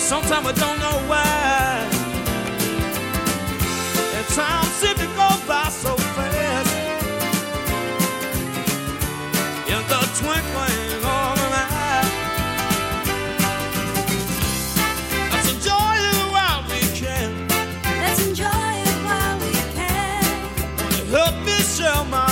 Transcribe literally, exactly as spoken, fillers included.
Sometimes I don't know why. And time seems to go by so fast. In the twinkling of an eye. Let's enjoy it while we can. Let's enjoy it while we can. Help me share my